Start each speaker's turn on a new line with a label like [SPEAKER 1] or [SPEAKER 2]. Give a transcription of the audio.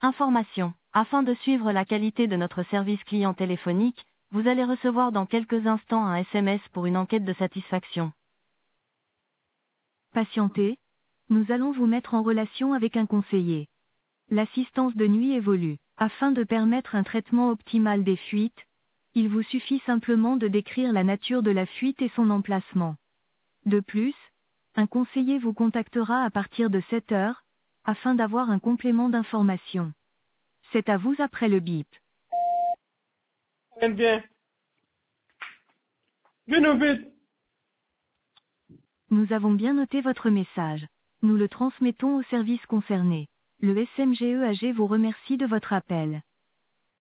[SPEAKER 1] Information. Afin de suivre la qualité de notre service client téléphonique, vous allez recevoir dans quelques instants un SMS pour une enquête de satisfaction. Patientez, nous allons vous mettre en relation avec un conseiller. L'assistance de nuit évolue. Afin de permettre un traitement optimal des fuites, il vous suffit simplement de décrire la nature de la fuite et son emplacement. De plus, un conseiller vous contactera à partir de 7 heures, afin d'avoir un complément d'information. C'est à vous après le bip.
[SPEAKER 2] Bien. Bien vite.
[SPEAKER 1] Nous avons bien noté votre message. Nous le transmettons au service concerné. Le SMGEAG vous remercie de votre appel.